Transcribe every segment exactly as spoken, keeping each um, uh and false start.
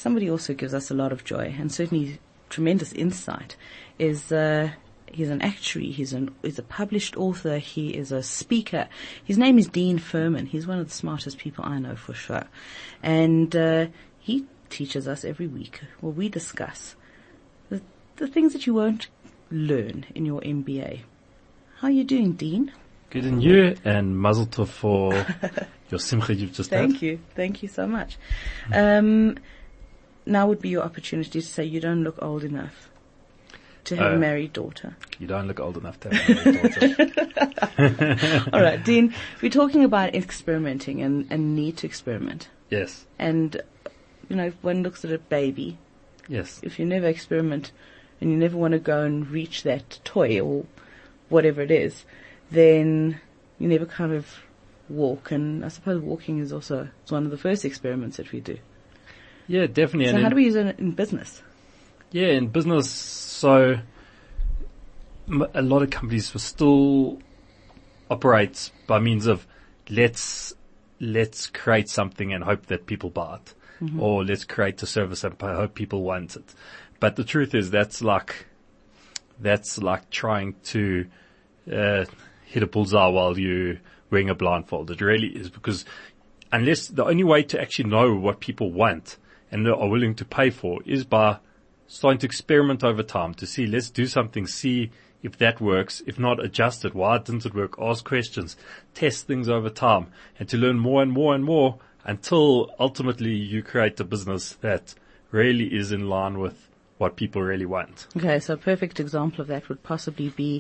somebody also gives us a lot of joy and certainly tremendous insight is, uh, he's an actuary, he's an, he's a published author, he is a speaker. His name is Dean Furman. He's one of the smartest people I know for sure. And, uh, he teaches us every week, well, we discuss the, the things that you won't learn in your M B A. How are you doing, Dean? Good, and you, and mazel tov for your simcha you've just Thank had. you. Thank you so much. Um, now would be your opportunity to say you don't look old enough to have Uh, a married daughter. You don't look old enough to have a daughter. All right, Dean, we're talking about experimenting and, and need to experiment. Yes, And, you know, if one looks at a baby, yes. if you never experiment and you never want to go and reach that toy or whatever it is, then you never kind of walk. And I suppose walking is also it's one of the first experiments that we do. Yeah, definitely. So and how in, do we use it in business? Yeah, in business, so m- a lot of companies will still operate by means of let's let's create something and hope that people buy it, mm-hmm. or let's create a service and hope people want it. But the truth is, that's like that's like trying to uh, hit a bullseye while you're wearing a blindfold. It really is, because unless the only way to actually know what people want and are willing to pay for is by starting to experiment over time to see, let's do something, see if that works. If not, adjust it. Why didn't it work? Ask questions, test things over time, and to learn more and more and more until ultimately you create a business that really is in line with what people really want. Okay, so a perfect example of that would possibly be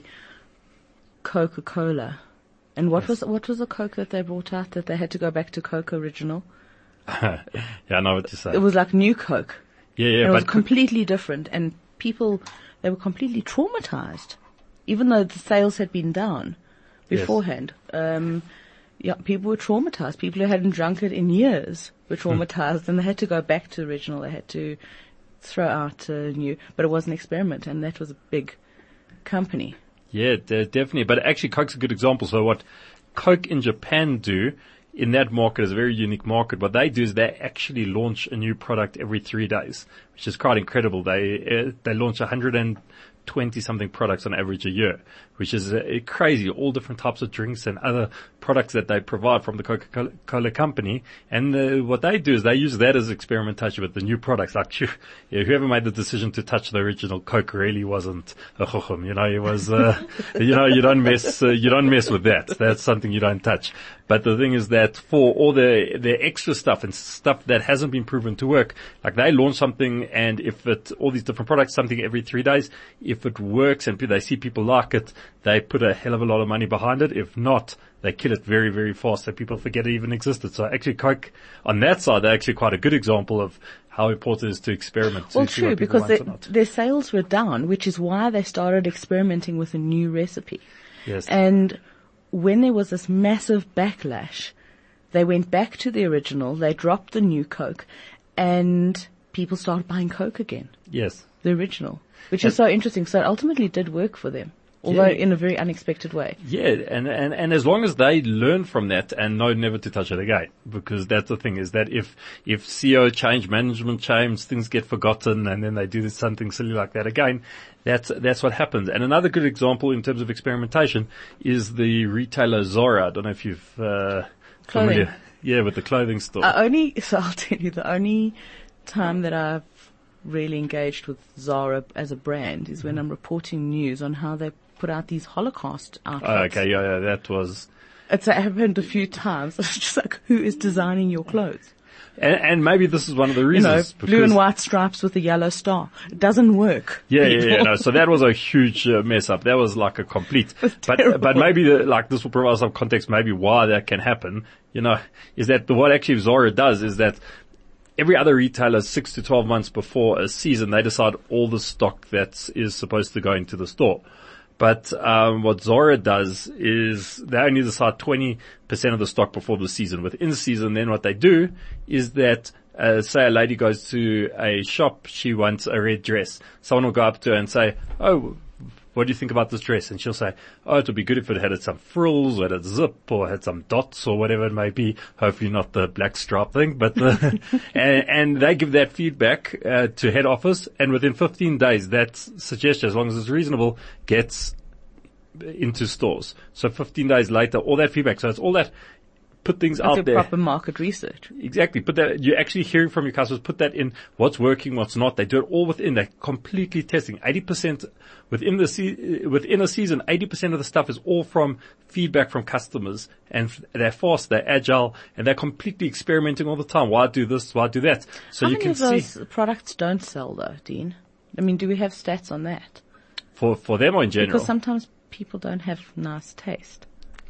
Coca-Cola. And what Yes. was what was the Coke that they brought out that they had to go back to Coke original? Yeah, I know what you say. It was like new Coke. Yeah, yeah, And it was but completely different, and people, they were completely traumatized, even though the sales had been down beforehand. Yes. Um, yeah, people were traumatized. People who hadn't drunk it in years were traumatized, and they had to go back to original. They had to throw out uh, new, but it was an experiment, and that was a big company. Yeah, de- definitely. But actually, Coke's a good example. So what Coke in Japan do in that market is a very unique market. What they do is they actually launch a new product every three days, which is quite incredible. They uh, they launch one hundred twenty something products on average a year, which is uh, crazy. All different types of drinks and other products that they provide from the Coca-Cola company. And uh, what they do is they use that as experimentation with the new products. Like yeah, whoever made the decision to touch the original Coke really wasn't a chuchum. You know, it was, uh, you know, you don't mess, uh, you don't mess with that. That's something you don't touch. But the thing is that for all the, the extra stuff and stuff that hasn't been proven to work, like they launch something, and if it, all these different products, something every three days, if it works and they see people like it, they put a hell of a lot of money behind it. If not, they kill it very, very fast so people forget it even existed. So actually Coke, on that side, they're actually quite a good example of how important it is to experiment. To Well, see true, what people because want or they, not. their sales were down, which is why they started experimenting with a new recipe. Yes. And when there was this massive backlash, they went back to the original, they dropped the new Coke, and people started buying Coke again, Yes. the original, which is so interesting. So it ultimately did work for them, although Yeah. in a very unexpected way. Yeah, and, and, and as long as they learn from that and know never to touch it again, because that's the thing is that if, if C E O change, management change, things get forgotten and then they do something silly like that again, that's, that's what happens. And another good example in terms of experimentation is the retailer Zara. I don't know if you've, uh, Clothing. familiar. Yeah, with the clothing store. I only, so I'll tell you, the only time that I've really engaged with Zara as a brand is when I'm reporting news on how they put out these Holocaust outfits. Oh, okay, yeah, yeah, that was, It's happened a few times. It's just like, who is designing your clothes? and, and maybe this is one of the You reasons. know, blue because- and white stripes with a yellow star. It doesn't work. Yeah, yeah, yeah. people. No, so that was a huge uh, mess up. That was like a complete, but, terrible. but maybe the, like this will provide some context maybe why that can happen, you know, is that the, what actually Zara does is that every other retailer six to twelve months before a season, they decide all the stock that is supposed to go into the store. But um, what Zara does is they only decide twenty percent of the stock before the season. Within the season, then what they do is that, uh, say a lady goes to a shop, she wants a red dress. Someone will go up to her and say, oh, what do you think about this dress? And she'll say, oh, it would be good if it had some frills or had a zip or had some dots or whatever it may be. Hopefully not the black stripe thing, but the, and, and they give that feedback, uh, to head office, and within fifteen days, that suggestion, as long as it's reasonable, gets into stores. So fifteen days later, all that feedback. So it's all that, put things That's out there. proper market research. Exactly. Put that, you're actually hearing from your customers, put that in what's working, what's not. They do it all within, they're completely testing. eighty percent within the, se- within a season, eighty percent of the stuff is all from feedback from customers, and they're fast, they're agile, and they're completely experimenting all the time. Why do this? Why do that? So How you many can of those see products don't sell though, Dean? I mean, do we have stats on that? for, for them or in general. Because sometimes people don't have nice taste.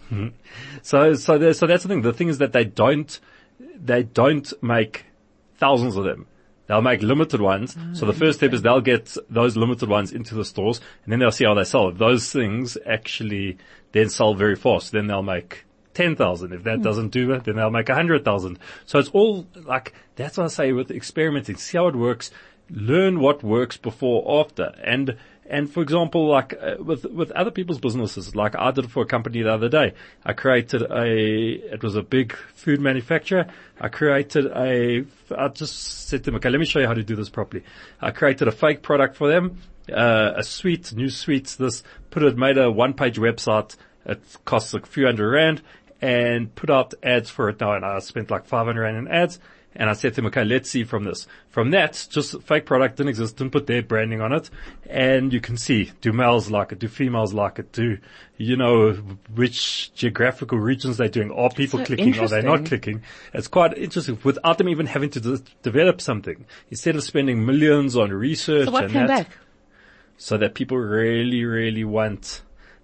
So, so, there- so that's the thing. The thing is that they don't, they don't make thousands of them. They'll make limited ones. Oh, so the first step is they'll get those limited ones into the stores, and then they'll see how they sell. If those things actually then sell very fast, then they'll make ten thousand. If that doesn't do it, then they'll make one hundred thousand. So it's all like, that's what I say with experimenting. See how it works. Learn what works before, after. And, and for example, like uh, with, with other people's businesses, like I did it for a company the other day. I created a, it was a big food manufacturer. I created a, I just said to them, okay, let me show you how to do this properly. I created a fake product for them, uh, a sweet, new sweets, this, put it, made a one page website. It costs a few hundred rand, and put out ads for it now. And I spent like five hundred rand in ads. And I said to him, okay, let's see from this. From that, just fake product, didn't exist, didn't put their branding on it. And you can see, do males like it? Do females like it? Do, you know, which geographical regions they're doing? Are people So clicking? Are they not interesting. clicking? It's quite interesting without them even having to de- develop something. Instead of spending millions on research So what and came that, back? so that people really, really want,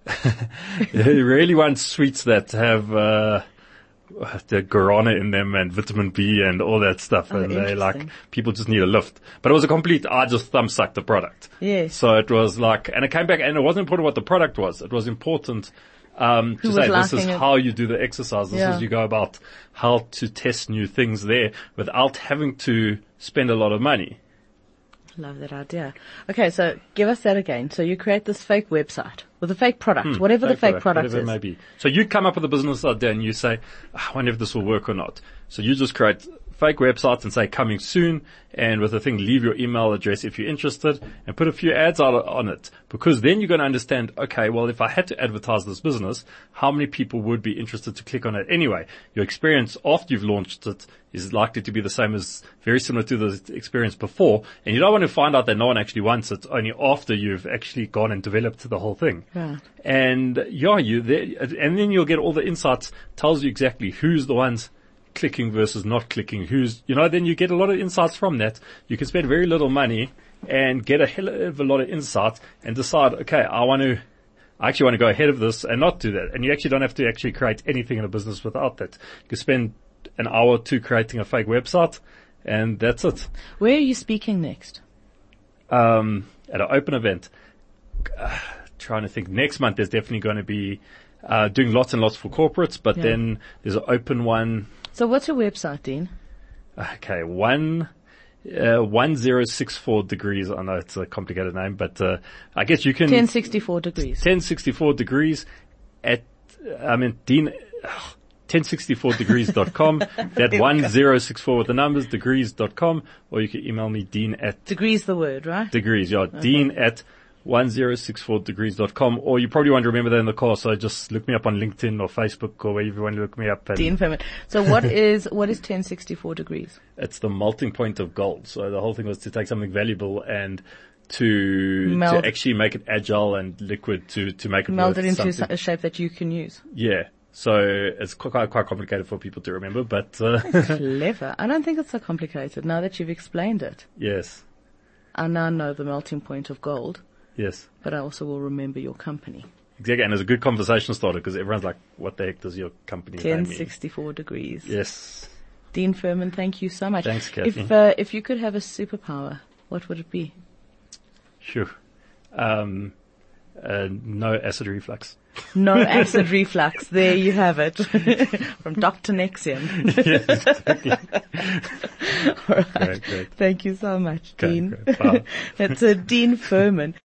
they really want sweets that have, uh, the guarana in them and vitamin B and all that stuff. Oh, And they like, interesting. people just need a lift. But it was a complete, I just thumb sucked the product. Yes. So it was like, and it came back, and it wasn't important what the product was. It was important, um, to Who say was this is liking it? how you do the exercise. This Yeah. is you go about how to test new things there without having to spend a lot of money. Love that idea. Okay, so give us that again. So you create this fake website with a fake product, whatever the fake product whatever is. it may be. So you come up with a business idea and you say, "Ah, I wonder if this will work or not." So you just create fake websites and say coming soon, and with the thing, leave your email address if you're interested, and put a few ads out on it, because then you're going to understand, okay, well, if I had to advertise this business, how many people would be interested to click on it anyway? Your experience after you've launched it is likely to be the same as, very similar to the experience before, and you don't want to find out that no one actually wants it only after you've actually gone and developed the whole thing. Right. And yeah, you there, and then you'll get all the insights, tells you exactly who's the ones clicking versus not clicking, who's, you know, then you get a lot of insights from that. You can spend very little money and get a hell of a lot of insights and decide, okay, I want to, I actually want to go ahead of this and not do that. And you actually don't have to actually create anything in a business without that. You can spend an hour or two creating a fake website, and that's it. Where are you speaking next? Um, at an open event, uh, trying to think, next month there's definitely going to be, uh, doing lots and lots for corporates, but Yeah. then there's an open one. So what's your website, Dean? Okay, one, uh, one zero six four degrees. I know it's a complicated name, but, uh, I guess you can, ten sixty-four degrees. ten sixty-four degrees at, I mean, Dean, ten sixty-four degrees dot com. That one zero six four with the numbers, degrees dot com, or you can email me, Dean at Degrees the word, right? degrees, yeah, Dean at one zero six four degrees dot com, or you probably won't remember that in the car, so just look me up on LinkedIn or Facebook or wherever you want to look me up. And Dean Furman. So what is, what is ten sixty-four degrees? it's the melting point of gold. So the whole thing was to take something valuable and to, Meld- to actually make it agile and liquid to, to make it Meld worth it into something. a shape that you can use. Yeah. So it's quite, quite complicated for people to remember, but, uh, Clever. I don't think it's so complicated now that you've explained it. yes, I now know the melting point of gold, yes. but I also will remember your company. Exactly. And it's a good conversation starter because everyone's like, what the heck does your company name ten mean? sixty-four degrees. Yes. Dean Furman, thank you so much. Thanks, Kathy. If, uh, if you could have a superpower, what would it be? Sure. Um, uh, no acid reflux. No acid reflux. There you have it. From Doctor Nexium. Yes, exactly. All right. Great, great. Thank you so much, Okay, Dean. great. Bye. That's uh, Dean Furman.